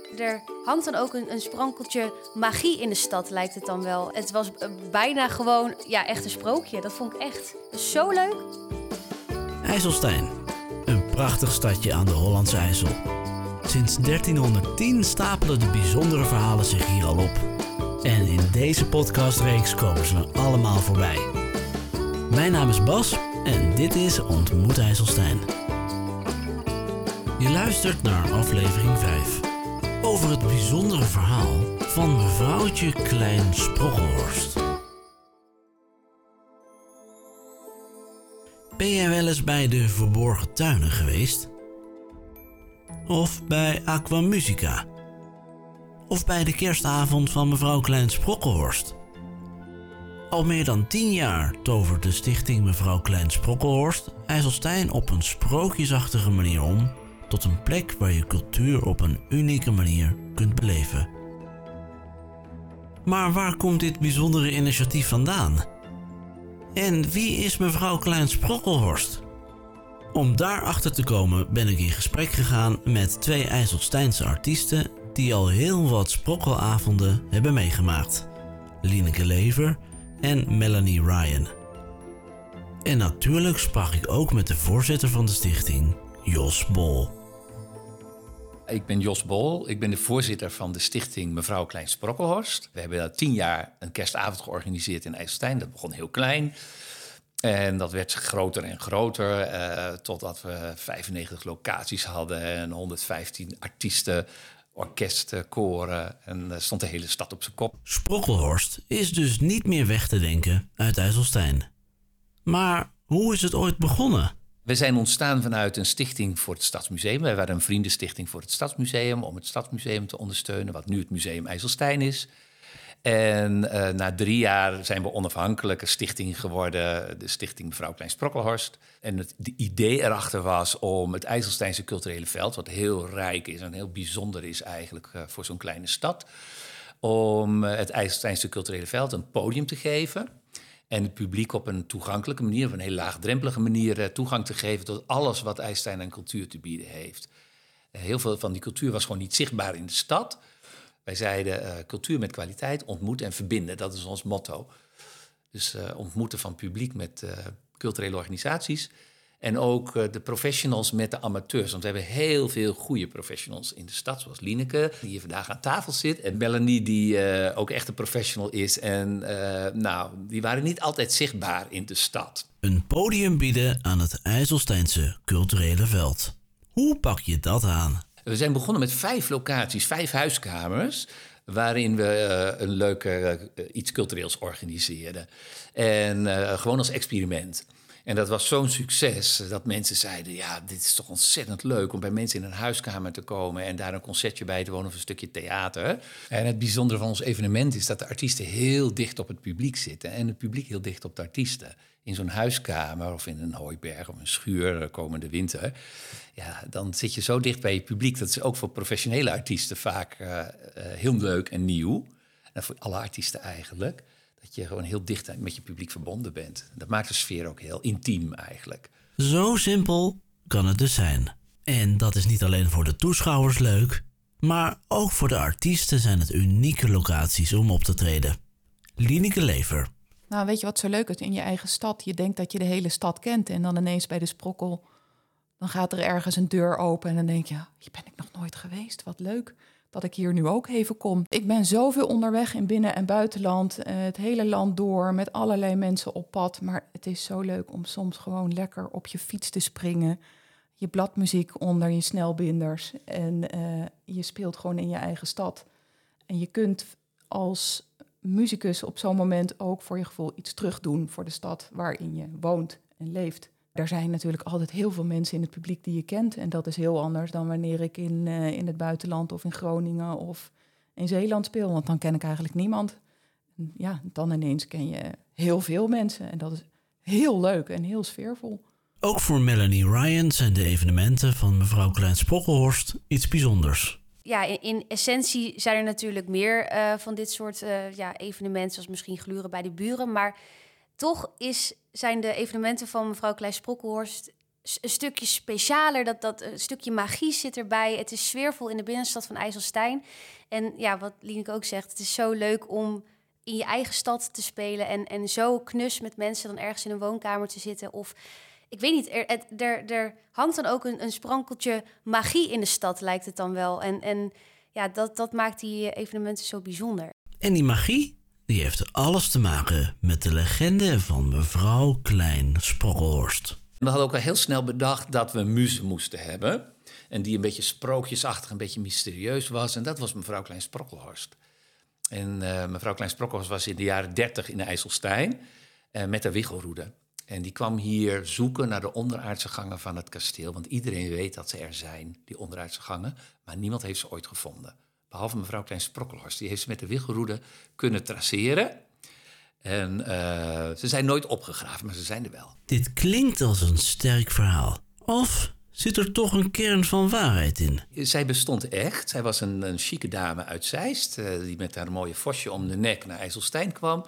Er hangt dan ook een sprankeltje magie in de stad, lijkt het dan wel. Het was bijna gewoon echt een sprookje. Dat vond ik echt zo leuk. IJsselstein, een prachtig stadje aan de Hollandse IJssel. Sinds 1310 stapelen de bijzondere verhalen zich hier al op. En in deze podcastreeks komen ze er allemaal voorbij. Mijn naam is Bas en dit is Ontmoet IJsselstein. Je luistert naar aflevering 5. Over het bijzondere verhaal van mevrouwtje Klein Sprokkelhorst. Ben jij wel eens bij de Verborgen Tuinen geweest? Of bij Aquamusica? Of bij de kerstavond van mevrouw Klein Sprokkelhorst? Al meer dan 10 jaar tovert de stichting Mevrouw Klein Sprokkelhorst IJsselstein op een sprookjesachtige manier om tot een plek waar je cultuur op een unieke manier kunt beleven. Maar waar komt dit bijzondere initiatief vandaan? En wie is mevrouw Klein Sprokkelhorst? Om daarachter te komen ben ik in gesprek gegaan met 2 IJsselsteinse artiesten die al heel wat sprokkelavonden hebben meegemaakt. Lieneke Lever en Melanie Ryan. En natuurlijk sprak ik ook met de voorzitter van de stichting, Jos Bol. Ik ben Jos Bol, ik ben de voorzitter van de stichting Mevrouw Klein Sprokkelhorst. We hebben 10 jaar een kerstavond georganiseerd in IJsselstein. Dat begon heel klein en dat werd groter en groter, totdat we 95 locaties hadden en 115 artiesten, orkesten, koren en stond de hele stad op zijn kop. Sprokkelhorst is dus niet meer weg te denken uit IJsselstein. Maar hoe is het ooit begonnen? We zijn ontstaan vanuit een stichting voor het Stadsmuseum. Wij waren een vriendenstichting voor het Stadsmuseum om het Stadsmuseum te ondersteunen, wat nu het Museum IJsselstein is. En na 3 jaar zijn we onafhankelijke stichting geworden, de stichting Mevrouw Klein Sprokkelhorst. En het idee erachter was om het IJsselsteinse culturele veld, wat heel rijk is en heel bijzonder is eigenlijk voor zo'n kleine stad, om het IJsselsteinse culturele veld een podium te geven. En het publiek op een toegankelijke manier, op een heel laagdrempelige manier toegang te geven tot alles wat IJsselstein aan cultuur te bieden heeft. Heel veel van die cultuur was gewoon niet zichtbaar in de stad. Wij zeiden cultuur met kwaliteit, ontmoeten en verbinden. Dat is ons motto. Dus ontmoeten van publiek met culturele organisaties. En ook de professionals met de amateurs. Want we hebben heel veel goede professionals in de stad. Zoals Lieneke, die hier vandaag aan tafel zit. En Melanie, die ook echt een professional is. En die waren niet altijd zichtbaar in de stad. Een podium bieden aan het IJsselsteinse culturele veld. Hoe pak je dat aan? We zijn begonnen met 5 locaties, 5 huiskamers, waarin we een leuke iets cultureels organiseerden. En gewoon als experiment. En dat was zo'n succes dat mensen zeiden, ja, dit is toch ontzettend leuk om bij mensen in een huiskamer te komen en daar een concertje bij te wonen of een stukje theater. En het bijzondere van ons evenement is dat de artiesten heel dicht op het publiek zitten en het publiek heel dicht op de artiesten. In zo'n huiskamer of in een hooiberg of een schuur komende winter, ja, dan zit je zo dicht bij je publiek. Dat is ook voor professionele artiesten vaak heel leuk en nieuw. En voor alle artiesten eigenlijk. Dat je gewoon heel dicht met je publiek verbonden bent. Dat maakt de sfeer ook heel intiem eigenlijk. Zo simpel kan het dus zijn. En dat is niet alleen voor de toeschouwers leuk, maar ook voor de artiesten zijn het unieke locaties om op te treden. Lieneke Lever. Nou, weet je wat zo leuk is in je eigen stad? Je denkt dat je de hele stad kent en dan ineens bij de Sprokkel, dan gaat er ergens een deur open en dan denk je, hier ben ik nog nooit geweest, wat leuk dat ik hier nu ook even kom. Ik ben zoveel onderweg in binnen- en buitenland, het hele land door, met allerlei mensen op pad. Maar het is zo leuk om soms gewoon lekker op je fiets te springen. Je bladmuziek onder je snelbinders en je speelt gewoon in je eigen stad. En je kunt als muzikus op zo'n moment ook voor je gevoel iets terugdoen voor de stad waarin je woont en leeft. Er zijn natuurlijk altijd heel veel mensen in het publiek die je kent. En dat is heel anders dan wanneer ik in het buitenland of in Groningen of in Zeeland speel. Want dan ken ik eigenlijk niemand. Ja, dan ineens ken je heel veel mensen. En dat is heel leuk en heel sfeervol. Ook voor Melanie Ryan zijn de evenementen van mevrouw Klein Sprokkelhorst iets bijzonders. Ja, in essentie zijn er natuurlijk meer van dit soort evenementen, zoals misschien gluren bij de buren. Maar toch zijn de evenementen van mevrouw Klein Sprokkelhorst een stukje specialer. Dat een stukje magie zit erbij. Het is sfeervol in de binnenstad van IJsselstein. En ja, wat Lieneke ook zegt, het is zo leuk om in je eigen stad te spelen en zo knus met mensen dan ergens in een woonkamer te zitten. Of ik weet niet, er hangt dan ook een sprankeltje magie in de stad, lijkt het dan wel. En ja, dat maakt die evenementen zo bijzonder. En die magie, die heeft alles te maken met de legende van mevrouw Klein Sprokkelhorst. We hadden ook al heel snel bedacht dat we een muze moesten hebben. En die een beetje sprookjesachtig, een beetje mysterieus was. En dat was mevrouw Klein Sprokkelhorst. En mevrouw Klein Sprokkelhorst was in de jaren 30 in IJsselstein met de Wichelroede. En die kwam hier zoeken naar de onderaardse gangen van het kasteel. Want iedereen weet dat ze er zijn, die onderaardse gangen. Maar niemand heeft ze ooit gevonden. Behalve mevrouw Klein Sprokkelhorst. Die heeft ze met de Wichelroede kunnen traceren. En ze zijn nooit opgegraven, maar ze zijn er wel. Dit klinkt als een sterk verhaal. Of zit er toch een kern van waarheid in? Zij bestond echt. Zij was een chique dame uit Zeist. Die met haar mooie vosje om de nek naar IJsselstein kwam.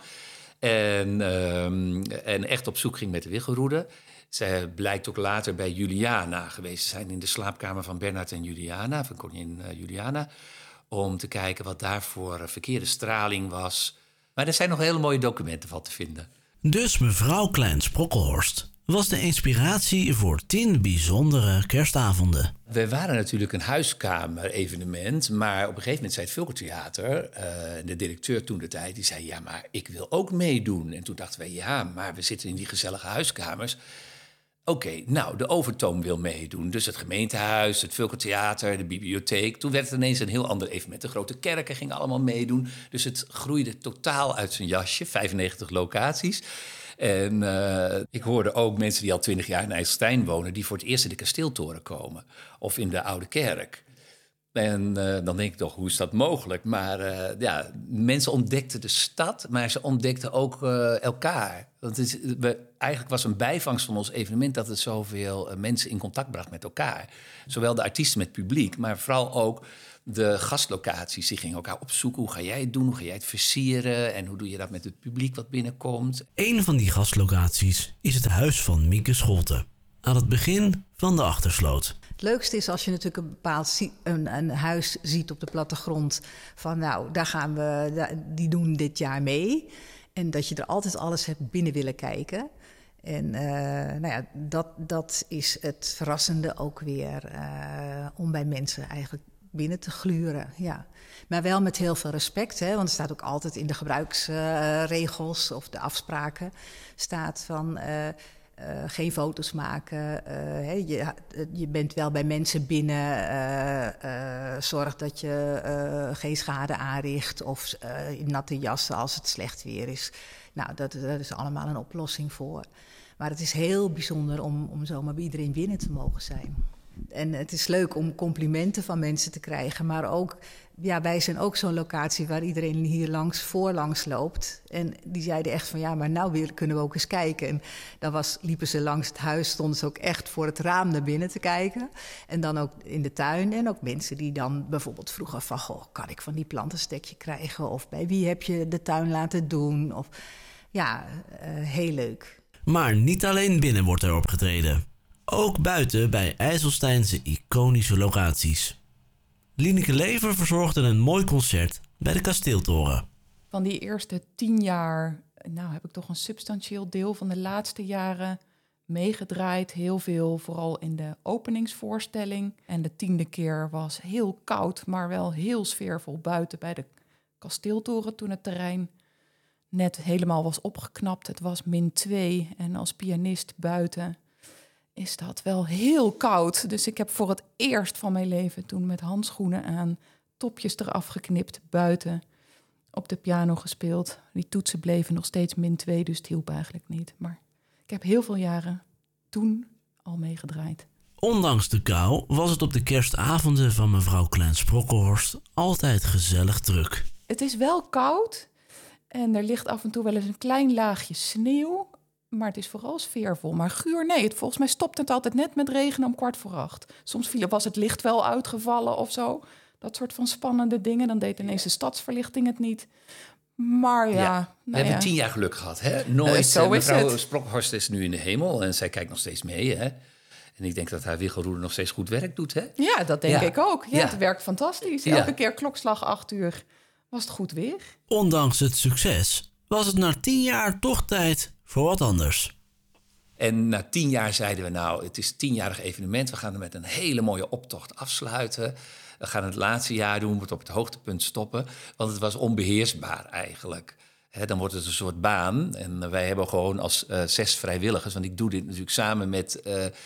En echt op zoek ging met de Wichelroede. Zij blijkt ook later bij Juliana geweest te zijn in de slaapkamer van Bernhard en Juliana, van koningin Juliana, om te kijken wat daar voor verkeerde straling was. Maar er zijn nog hele mooie documenten van te vinden. Dus mevrouw Klein Sprokkelhorst was de inspiratie voor 10 bijzondere kerstavonden. We waren natuurlijk een huiskamer-evenement, maar op een gegeven moment zei het Vulkertheater, de directeur toen de tijd, die zei, ja, maar ik wil ook meedoen. En toen dachten wij, ja, maar we zitten in die gezellige huiskamers. Oké, nou, de Overtoom wil meedoen. Dus het gemeentehuis, het Vulkertheater, de bibliotheek. Toen werd het ineens een heel ander evenement. De grote kerken gingen allemaal meedoen. Dus het groeide totaal uit zijn jasje, 95 locaties. En ik hoorde ook mensen die al 20 jaar in IJsselstein wonen, die voor het eerst in de Kasteeltoren komen. Of in de Oude Kerk. En dan denk ik toch, hoe is dat mogelijk? Maar ja, mensen ontdekten de stad, maar ze ontdekten ook elkaar. Want eigenlijk was een bijvangst van ons evenement dat het zoveel mensen in contact bracht met elkaar. Zowel de artiesten met het publiek, maar vooral ook de gastlocaties. Die gingen elkaar opzoeken. Hoe ga jij het doen? Hoe ga jij het versieren? En hoe doe je dat met het publiek wat binnenkomt? Een van die gastlocaties is het huis van Mieke Scholte, aan het begin van de Achtersloot. Het leukste is als je natuurlijk een bepaald een huis ziet op de plattegrond. Van nou, daar gaan we, die doen dit jaar mee. En dat je er altijd alles hebt binnen willen kijken. En nou ja, dat is het verrassende ook weer om bij mensen eigenlijk binnen te gluren. Ja. Maar wel met heel veel respect, hè, want er staat ook altijd in de gebruiksregels of de afspraken staat van geen foto's maken. Je bent wel bij mensen binnen. Zorg dat je geen schade aanricht of natte jassen als het slecht weer is. Nou, dat is allemaal een oplossing voor. Maar het is heel bijzonder om zomaar bij iedereen binnen te mogen zijn. En het is leuk om complimenten van mensen te krijgen, maar ook, ja, wij zijn ook zo'n locatie waar iedereen hier voorlangs loopt. En die zeiden echt van, ja, maar nou kunnen we ook eens kijken. En dan liepen ze langs het huis, stonden ze ook echt voor het raam naar binnen te kijken. En dan ook in de tuin. En ook mensen die dan bijvoorbeeld vroegen van, goh, kan ik van die plant een stekje krijgen? Of bij wie heb je de tuin laten doen? Of ja, heel leuk. Maar niet alleen binnen wordt er opgetreden. Ook buiten bij IJsselsteinse iconische locaties. Lieneke Lever verzorgde een mooi concert bij de Kasteeltoren. Van die eerste 10 jaar heb ik toch een substantieel deel van de laatste jaren meegedraaid. Heel veel, vooral in de openingsvoorstelling. En de 10e keer was heel koud, maar wel heel sfeervol buiten bij de Kasteeltoren toen het terrein net helemaal was opgeknapt. Het was -2 en als pianist buiten is dat wel heel koud. Dus ik heb voor het eerst van mijn leven toen met handschoenen aan, topjes eraf geknipt, buiten op de piano gespeeld. Die toetsen bleven nog steeds -2, dus het hielp eigenlijk niet. Maar ik heb heel veel jaren toen al meegedraaid. Ondanks de kou was het op de kerstavonden van mevrouw Klein Sprokkelhorst altijd gezellig druk. Het is wel koud en er ligt af en toe wel eens een klein laagje sneeuw. Maar het is vooral sfeervol. Maar guur, nee, volgens mij stopt het altijd net met regen om 7:15. Soms was het licht wel uitgevallen of zo. Dat soort van spannende dingen. Dan deed ineens de stadsverlichting het niet. Maar ja. We hebben 10 jaar geluk gehad, hè? Nooit. Zo is mevrouw het. Sprokkelhorst is nu in de hemel en zij kijkt nog steeds mee, hè? En ik denk dat haar wiggelroeder nog steeds goed werk doet, hè? Ja, dat denk ik ook. Ja, Ja. het werkt fantastisch. Ja. Elke keer klokslag 8 uur was het goed weer. Ondanks het succes was het na 10 jaar toch tijd voor wat anders. En na 10 jaar zeiden we, nou, het is een 10-jarig evenement. We gaan er met een hele mooie optocht afsluiten. We gaan het laatste jaar doen, we moeten op het hoogtepunt stoppen. Want het was onbeheersbaar eigenlijk. Dan wordt het een soort baan. En wij hebben gewoon als 6 vrijwilligers... want ik doe dit natuurlijk samen met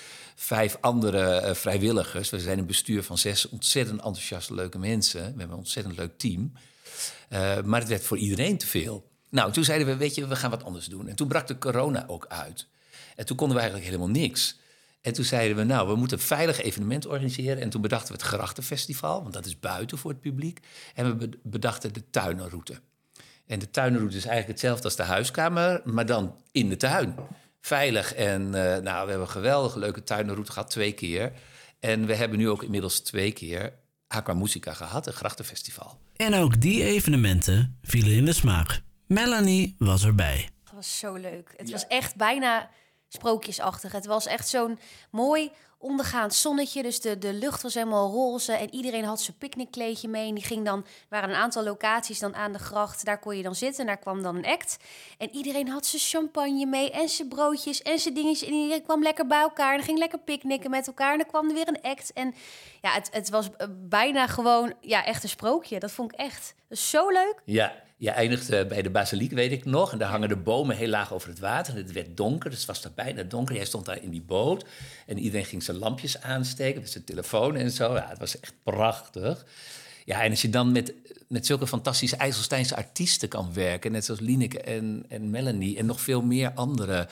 5 andere vrijwilligers. We zijn een bestuur van 6 ontzettend enthousiaste, leuke mensen. We hebben een ontzettend leuk team. Maar het werd voor iedereen te veel. Nou, toen zeiden we, weet je, we gaan wat anders doen. En toen brak de corona ook uit. En toen konden we eigenlijk helemaal niks. En toen zeiden we, nou, we moeten een veilig evenement organiseren. En toen bedachten we het Grachtenfestival, want dat is buiten voor het publiek. En we bedachten de tuinenroute. En de tuinenroute is eigenlijk hetzelfde als de huiskamer, maar dan in de tuin. Veilig. En we hebben een geweldige leuke tuinenroute gehad, 2 keer. En we hebben nu ook inmiddels 2 keer Aqua Musica gehad, het Grachtenfestival. En ook die evenementen vielen in de smaak. Melanie was erbij. Het was zo leuk. Het was echt bijna sprookjesachtig. Het was echt zo'n mooi ondergaand zonnetje. Dus de lucht was helemaal roze. En iedereen had zijn picknickkleedje mee. En die ging dan, er waren een aantal locaties dan aan de gracht. Daar kon je dan zitten en daar kwam dan een act. En iedereen had zijn champagne mee en zijn broodjes en zijn dingetjes. En iedereen kwam lekker bij elkaar en ging lekker picknicken met elkaar. En dan kwam er weer een act. En ja, het was bijna gewoon echt een sprookje. Dat vond ik echt zo leuk. Ja, je eindigt bij de basiliek, weet ik nog. En daar hangen de bomen heel laag over het water. En het werd donker, dus het was daar bijna donker. Jij stond daar in die boot. En iedereen ging zijn lampjes aansteken met zijn telefoon en zo. Ja, het was echt prachtig. Ja, en als je dan met zulke fantastische IJsselsteinse artiesten kan werken... net zoals Lineke en Melanie en nog veel meer andere...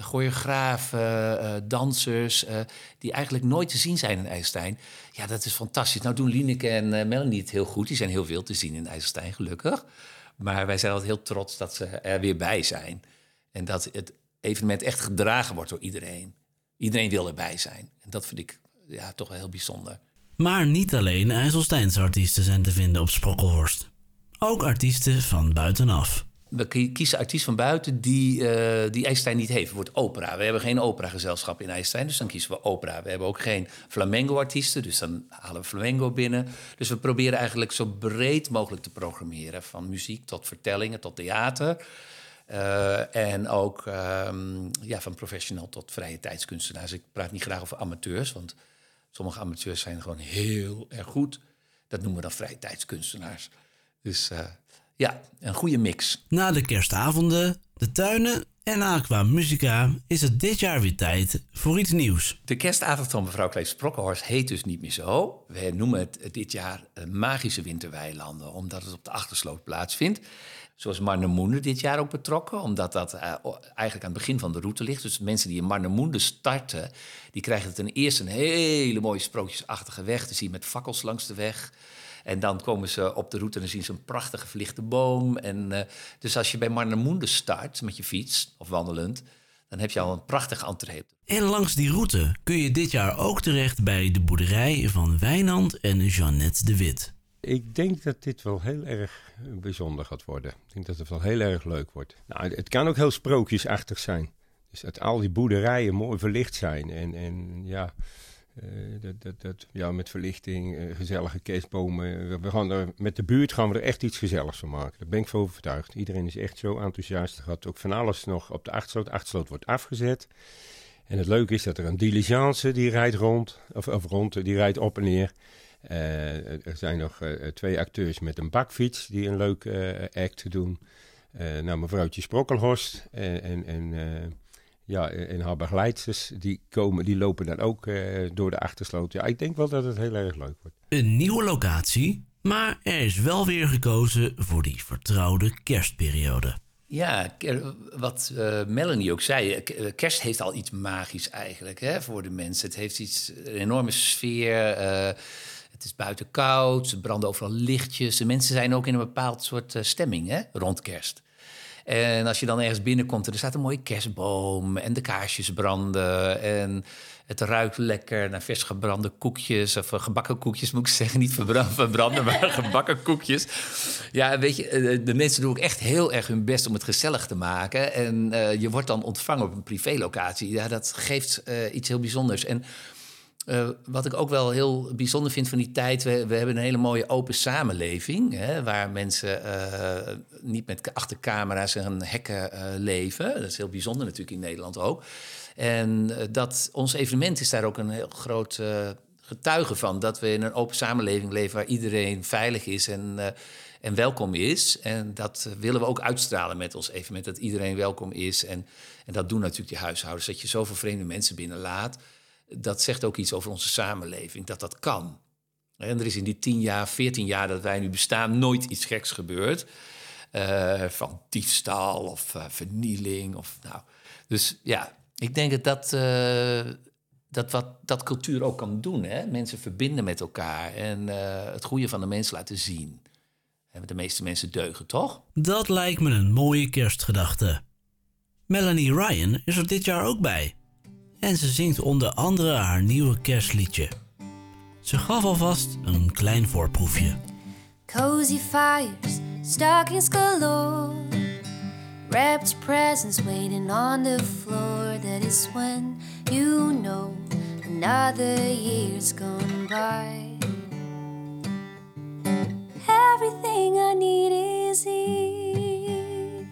choreografen, dansers, die eigenlijk nooit te zien zijn in IJsselstein... ja, dat is fantastisch. Nou doen Lineke en Melanie het heel goed. Die zijn heel veel te zien in IJsselstein, gelukkig. Maar wij zijn altijd heel trots dat ze er weer bij zijn. En dat het evenement echt gedragen wordt door iedereen. Iedereen wil erbij zijn. En dat vind ik toch wel heel bijzonder. Maar niet alleen IJsselsteinse artiesten zijn te vinden op Sprokkelhorst. Ook artiesten van buitenaf. We kiezen artiesten van buiten die IJsselstein niet heeft. Het wordt opera. We hebben geen operagezelschap in IJsselstein, dus dan kiezen we opera. We hebben ook geen flamenco-artiesten, dus dan halen we flamenco binnen. Dus we proberen eigenlijk zo breed mogelijk te programmeren. Van muziek tot vertellingen, tot theater. En ook van professional tot vrije tijdskunstenaars. Ik praat niet graag over amateurs, want sommige amateurs zijn gewoon heel erg goed. Dat noemen we dan vrije tijdskunstenaars. Dus een goede mix. Na de kerstavonden, de tuinen en Aqua Musica is het dit jaar weer tijd voor iets nieuws. De kerstavond van mevrouw Kleef Sprokkelhorst heet dus niet meer zo. We noemen het dit jaar Magische Winterweilanden, omdat het op de Achtersloot plaatsvindt. Zoals Marnemoende dit jaar ook betrokken, omdat dat eigenlijk aan het begin van de route ligt. Dus mensen die in Marnemoende starten, die krijgen ten eerste een hele mooie sprookjesachtige weg te zien met fakkels langs de weg. En dan komen ze op de route en dan zien ze een prachtige verlichte boom. En dus als je bij Marnemoende start met je fiets of wandelend, dan heb je al een prachtige entree. En langs die route kun je dit jaar ook terecht bij de boerderij van Wijnand en Jeannette de Wit. Ik denk dat dit wel heel erg bijzonder gaat worden. Ik denk dat het wel heel erg leuk wordt. Nou, het kan ook heel sprookjesachtig zijn. Dus dat al die boerderijen mooi verlicht zijn. Met verlichting, gezellige kerstbomen. Met de buurt gaan we er echt iets gezelligs van maken. Daar ben ik van overtuigd. Iedereen is echt zo enthousiast. Er gaat ook van alles nog op de Achtersloot. De Achtersloot wordt afgezet. En het leuke is dat er een diligence die rijdt die rijdt op en neer. Er zijn nog 2 acteurs met een bakfiets die een leuk act doen. Mevrouwtje Sprokkelhorst en haar begeleidsters, die lopen dan ook door de Achtersloot. Ja, ik denk wel dat het heel erg leuk wordt. Een nieuwe locatie, maar er is wel weer gekozen voor die vertrouwde kerstperiode. Ja, wat Melanie ook zei, kerst heeft al iets magisch eigenlijk voor de mensen. Het heeft een enorme sfeer. Het is buiten koud, er branden overal lichtjes. De mensen zijn ook in een bepaald soort stemming rond kerst. En als je dan ergens binnenkomt, er staat een mooie kerstboom en de kaarsjes branden. En het ruikt lekker naar vers gebrande koekjes, of gebakken koekjes moet ik zeggen. Niet verbranden, maar gebakken koekjes. Ja, weet je, de mensen doen ook echt heel erg hun best om het gezellig te maken. En je wordt dan ontvangen op een privélocatie. Ja, dat geeft iets heel bijzonders. En Wat ik ook wel heel bijzonder vind van die tijd... we hebben een hele mooie open samenleving... Hè, waar mensen niet met achter camera's en hekken leven. Dat is heel bijzonder natuurlijk in Nederland ook. En ons evenement is daar ook een heel groot getuige van... dat we in een open samenleving leven waar iedereen veilig is... en welkom is. En dat willen we ook uitstralen met ons evenement... dat iedereen welkom is. En dat doen natuurlijk die huishoudens. Dat je zoveel vreemde mensen binnenlaat... dat zegt ook iets over onze samenleving, dat kan. En er is in die 10 jaar, 14 jaar dat wij nu bestaan... nooit iets geks gebeurd. Van diefstal of vernieling. Dus ja, ik denk dat cultuur ook kan doen. Hè? Mensen verbinden met elkaar en het goede van de mens laten zien. De meeste mensen deugen, toch? Dat lijkt me een mooie kerstgedachte. Melanie Ryan is er dit jaar ook bij. En ze zingt onder andere haar nieuwe kerstliedje. Ze gaf alvast een klein voorproefje. Cozy fires, stockings galore, wrapped presents waiting on the floor. That is when you know another year's gone by. Everything I need is here.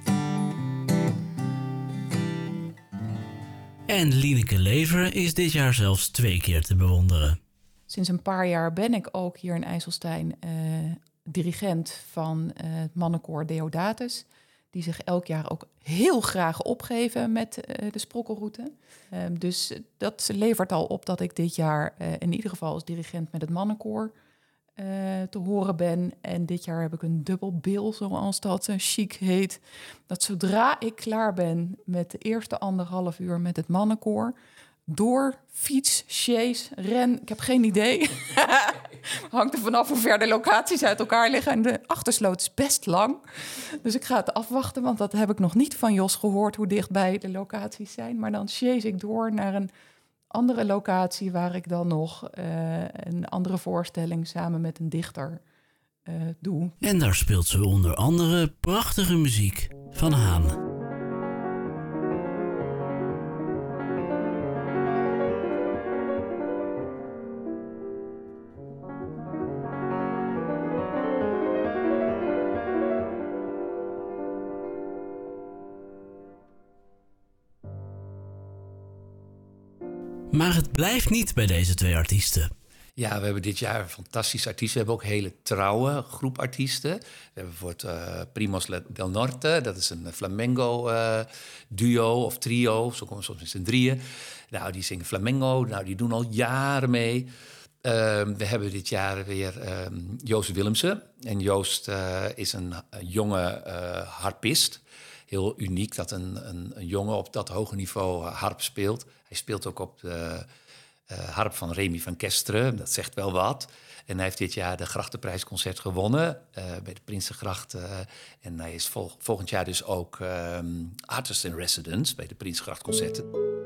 En Lieneke Leveren is dit jaar zelfs 2 keer te bewonderen. Sinds een paar jaar ben ik ook hier in IJsselstein dirigent van het mannenkoor Deodatus. Die zich elk jaar ook heel graag opgeven met de sprokkelroute. Dus dat levert al op dat ik dit jaar in ieder geval als dirigent met het mannenkoor te horen ben. En dit jaar heb ik een dubbel bil, zoals dat chic heet. Dat zodra ik klaar ben met de eerste 1,5 uur met het mannenkoor... door, fiets, chaise, ren, ik heb geen idee. Hangt er vanaf hoe ver de locaties uit elkaar liggen. En de Achtersloot is best lang. Dus ik ga het afwachten, want dat heb ik nog niet van Jos gehoord... hoe dichtbij de locaties zijn. Maar dan chaise ik door naar een andere locatie... waar ik dan nog een andere voorstelling samen met een dichter doe. En daar speelt ze onder andere prachtige muziek van Haan. Maar het blijft niet bij deze 2 artiesten. Ja, we hebben dit jaar fantastische artiesten. We hebben ook hele trouwe groep artiesten. We hebben bijvoorbeeld Primos del Norte. Dat is een flamenco duo of trio. Zo komen soms met z'n 3. Nou, die zingen flamenco. Nou, die doen al jaren mee. We hebben dit jaar weer Joost Willemsen. En Joost is een jonge harpist. Heel uniek dat een jongen op dat hoge niveau harp speelt. Hij speelt ook op de harp van Remy van Kesteren. Dat zegt wel wat. En hij heeft dit jaar de Grachtenprijsconcert gewonnen bij de Prinsengracht. En hij is volgend jaar dus ook artist in residence bij de Prinsengrachtconcerten.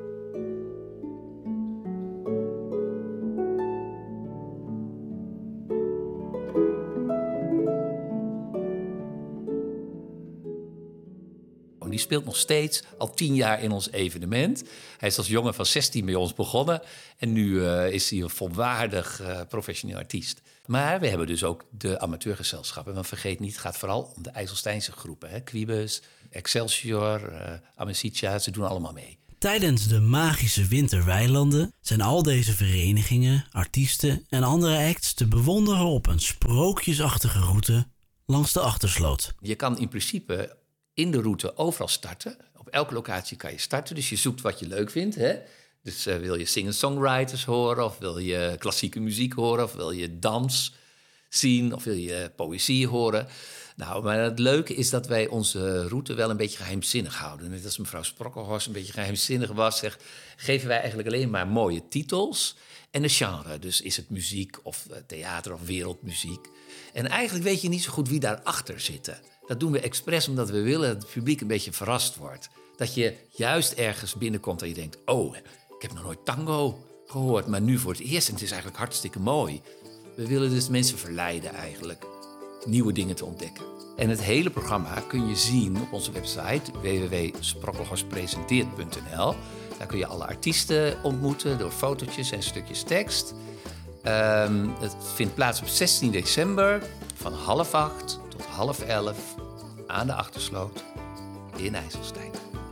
Die speelt nog steeds al 10 jaar in ons evenement. Hij is als jongen van 16 bij ons begonnen. En nu is hij een volwaardig professioneel artiest. Maar we hebben dus ook de amateurgezelschappen. Want vergeet niet, het gaat vooral om de IJsselsteinse groepen. Hè? Quibus, Excelsior, Amicitia, ze doen allemaal mee. Tijdens de magische winterweilanden zijn al deze verenigingen, artiesten en andere acts te bewonderen op een sprookjesachtige route langs de Achtersloot. Je kan in principe in de route overal starten. Op elke locatie kan je starten, dus je zoekt wat je leuk vindt. Hè? Dus wil je singer-songwriters horen, of wil je klassieke muziek horen, of wil je dans zien, of wil je poëzie horen. Nou, maar het leuke is dat wij onze route wel een beetje geheimzinnig houden. Net als mevrouw Sprokkelhorst een beetje geheimzinnig was, geven wij eigenlijk alleen maar mooie titels en een genre. Dus is het muziek of theater of wereldmuziek. En eigenlijk weet je niet zo goed wie daarachter zitten. Dat doen we expres omdat we willen dat het publiek een beetje verrast wordt. Dat je juist ergens binnenkomt en je denkt, oh, ik heb nog nooit tango gehoord, maar nu voor het eerst en het is eigenlijk hartstikke mooi. We willen dus mensen verleiden eigenlijk. nieuwe dingen te ontdekken. En het hele programma kun je zien op onze website www.sprokkelhorstpresenteert.nl. Daar kun je alle artiesten ontmoeten door fotootjes en stukjes tekst. Het vindt plaats op 16 december van 7:30 tot 10:30 aan de Achtersloot in IJsselstein.